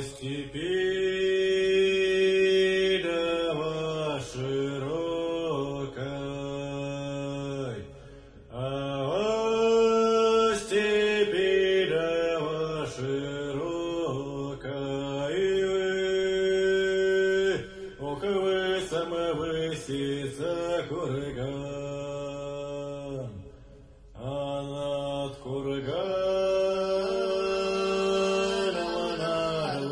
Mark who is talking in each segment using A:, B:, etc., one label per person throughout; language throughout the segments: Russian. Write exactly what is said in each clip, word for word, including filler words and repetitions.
A: степи дава широкой, ава степи дава широкой, ох вы самовысится курган, а над курганом над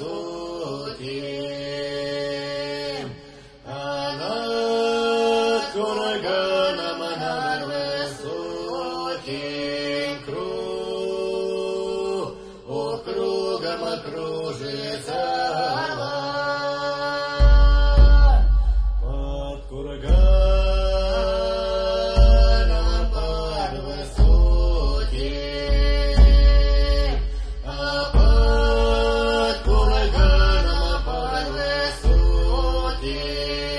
A: высоким, а над курганом над высоким круг, о, кругом кружится голова. Под курганом под высоким, а под курганом под высоким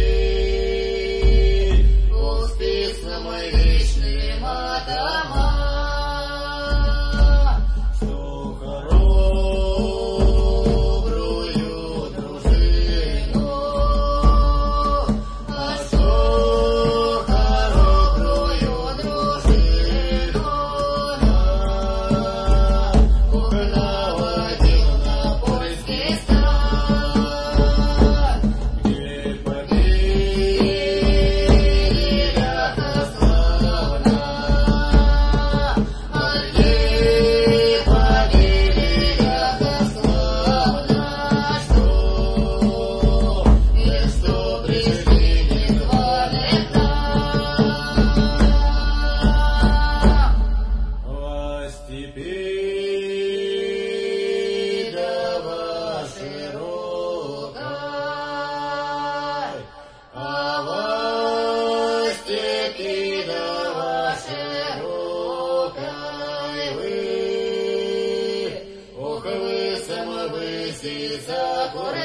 A: спит, о, спит самый вечный атаман, что хоробрую дружину, а что хоробрую дружину наводил на польский стан, где побили ряда славна, а где побили ряда славна, что и что пришли незваных нам. Во степи дава широкой, а во степи дава широкой вы, ох вы самовысится курган.